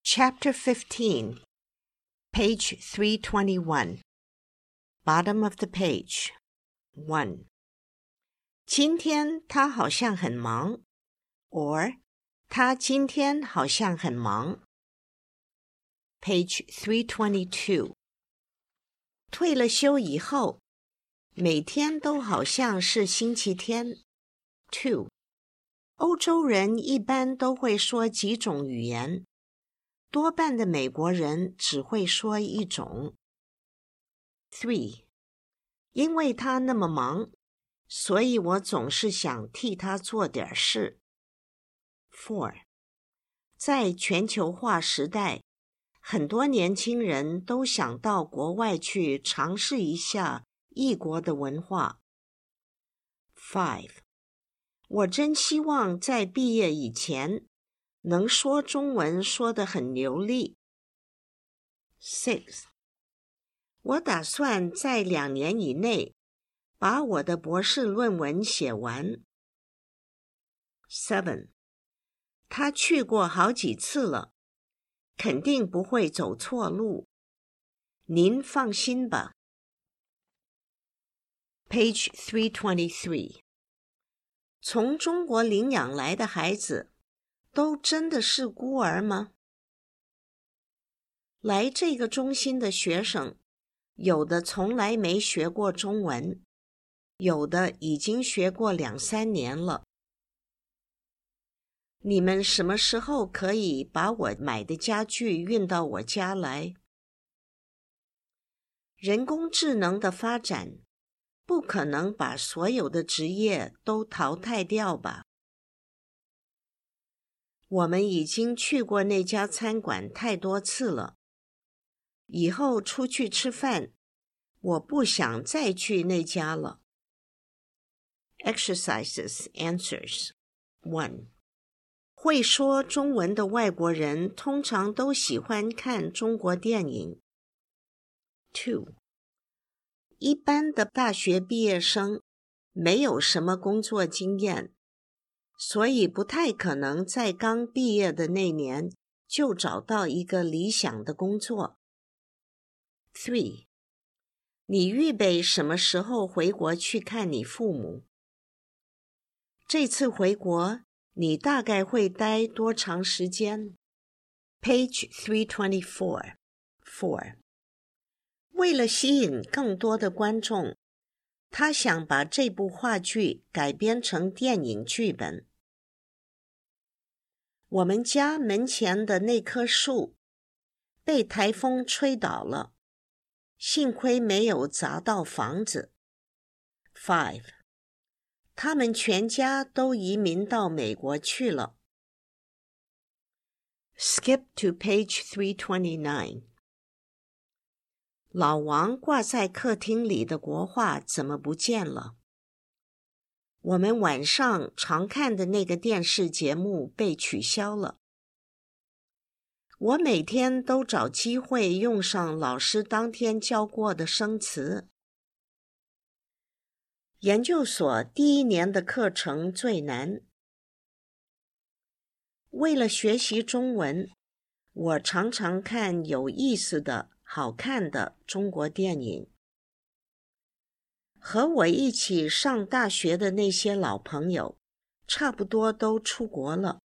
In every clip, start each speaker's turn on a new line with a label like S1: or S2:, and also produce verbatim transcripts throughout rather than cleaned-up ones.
S1: Chapter fifteen, page three twenty-one, bottom of the page. one. 今天他好像很忙 or 他今天好像很忙 Page three twenty-two. 退了休以后，每天都好像是星期天 two. 欧洲人一般都会说几种语言，多半的美国人只会说一种。three. 因为他那么忙，所以我总是想替他做点事。four. 在全球化时代，很多年轻人都想到国外去尝试一下异国的文化。five. 我真希望在毕业以前能说中文说得很流利。six. 我打算在两年以内把我的博士论文写完。seven. 他去过好几次了，肯定不会走错路。您放心吧。Page three twenty-three. 从中国领养来的孩子都真的是孤儿吗？来这个中心的学生，有的从来没学过中文，有的已经学过两三年了。你们什么时候可以把我买的家具运到我家来？人工智能的发展不可能把所有的职业都淘汰掉吧？我们已经去过那家餐馆太多次了，以后出去吃饭，我不想再去那家了。Exercises, answers. one. 会说中文的外国人通常都喜欢看中国电影。two. 一般的大学毕业生没有什么工作经验，所以不太可能在刚毕业的那年就找到一个理想的工作。three. 你预备什么时候回国去看你父母？这次回国，你大概会待多长时间？ Page three twenty-four. four. 为了吸引更多的观众，他想把这部话剧改编成电影剧本。我们家门前的那棵树被台风吹倒了，幸亏没有砸到房子。five. 他们全家都移民到美国去了。Skip to page three twenty-nine. 老王挂在客厅里的国画怎么不见了？我们晚上常看的那个电视节目被取消了。我每天都找机会用上老师当天教过的生词。研究所第一年的课程最难。为了学习中文，我常常看有意思的、好看的中国电影。和我一起上大学的那些老朋友，差不多都出国了。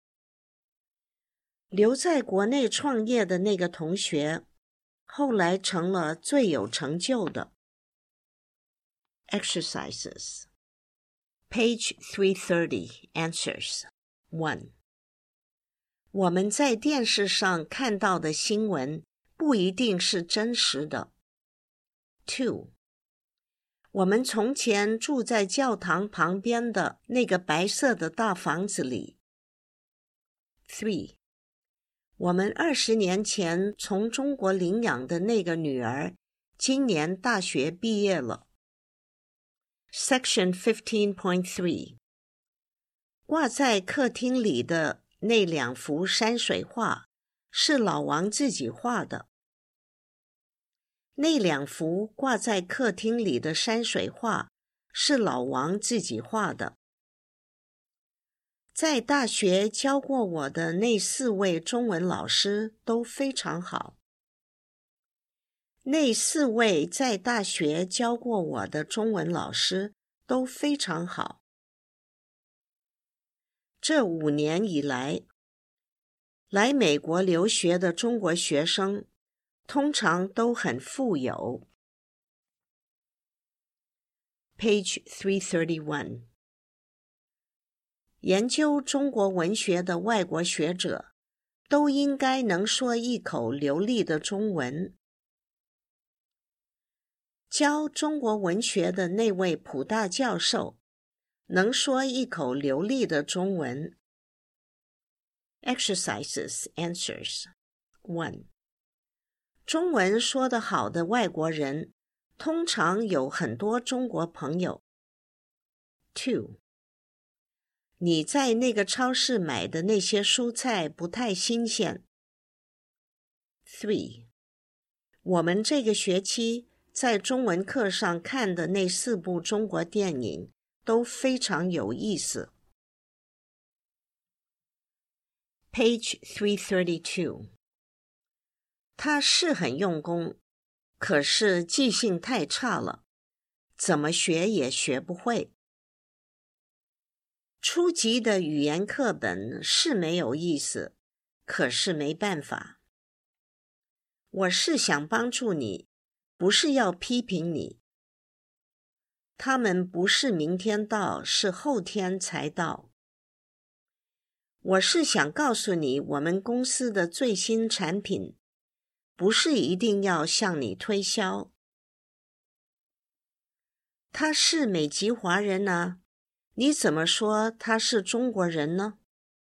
S1: 留在国内创业的那个同学，后来成了最有成就的。Exercises. Page three thirty, answers. one. 我们在电视上看到的新闻不一定是真实的。two. 我们从前住在教堂旁边的那个白色的大房子里。three. 我们二十年前从中国领养的那个女儿，今年大学毕业了。Section fifteen point three. 挂在客厅里的那两幅山水画是老王自己画的。那两幅挂在客厅里的山水画是老王自己画的。 在大学教过我的那四位中文老师都非常好。那四位在大学教过我的中文老师都非常好。这五年以来，来美国留学的中国学生通常都很富有。Page three thirty-one。研究中国文学的外国学者都应该能说一口流利的中文。教中国文学的那位普大教授能说一口流利的中文。Exercises, answers. one. 中文说得好的外国人通常有很多中国朋友。two. 你在那个超市买的那些蔬菜不太新鲜。three. 我们这个学期在中文课上看的那四部中国电影都非常有意思。Page three thirty-two。他是很用功，可是记性太差了，怎么学也学不会。初级的语言课本是没有意思，可是没办法。我是想帮助你，不是要批评你。他们不是明天到，是后天才到。我是想告诉你我们公司的最新产品，不是一定要向你推销。他是美籍华人啊，你怎么说他是中国人呢？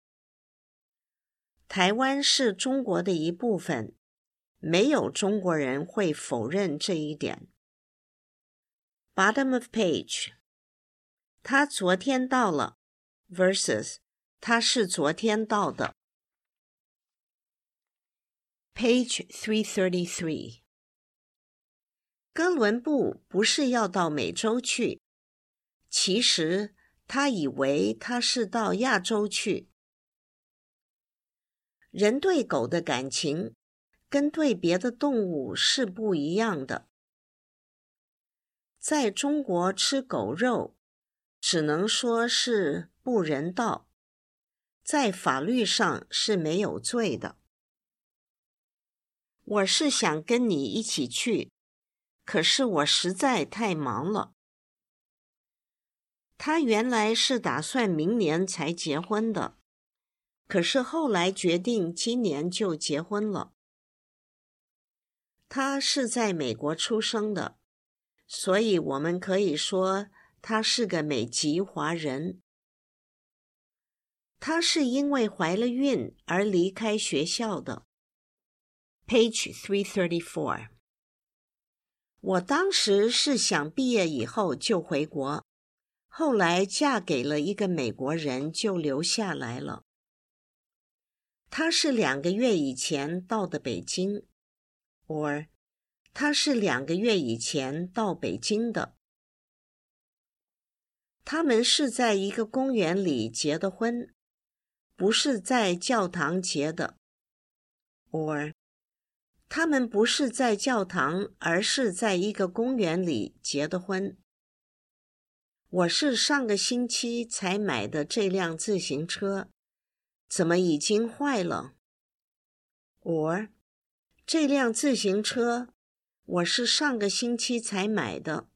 S1: 台湾是中国的一部分，没有中国人会否认这一点。Bottom of page。他昨天到了 versus 他是昨天到的。Page three thirty-three。哥伦布不是要到美洲去，其实他以为他是到亚洲去。人对狗的感情跟对别的动物是不一样的。在中国吃狗肉，只能说是不人道，在法律上是没有罪的。我是想跟你一起去，可是我实在太忙了。他原来是打算明年才结婚的，可是后来决定今年就结婚了。他是在美国出生的，所以我们可以说他是个美籍华人。他是因为怀了孕而离开学校的。Page three thirty-four。我当时是想毕业以后就回国，后来嫁给了一个美国人就留下来了。他是两个月以前到的北京 or 他是两个月以前到北京的。他们是在一个公园里结的婚，不是在教堂结的。or他们不是在教堂，而是在一个公园里结的婚。我是上个星期才买的这辆自行车，怎么已经坏了？ or 这辆自行车我是上个星期才买的。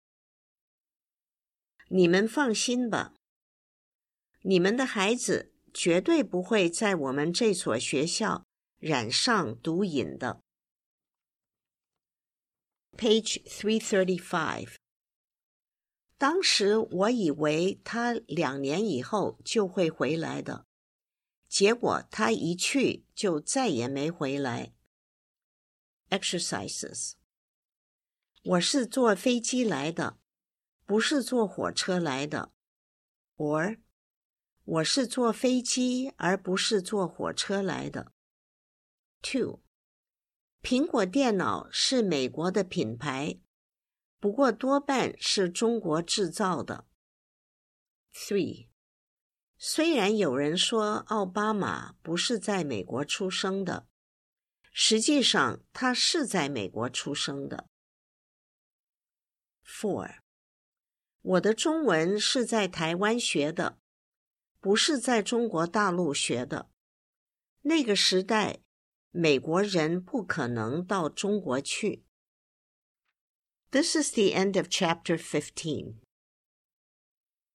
S1: 你们放心吧，你们的孩子绝对不会在我们这所学校染上毒瘾的。Page three thirty-five。当时我以为他两年以后就会回来的，结果他一去就再也没回来。Exercises。我是坐飞机来的，不是坐火车来的。or 我是坐飞机而不是坐火车来的。two。苹果电脑是美国的品牌，不过多半是中国制造的。three。 虽然有人说奥巴马不是在美国出生的，实际上他是在美国出生的。four. 我的中文是在台湾学的，不是在中国大陆学的。那个时代，美国人不可能到中国去。This is the end of chapter fifteen.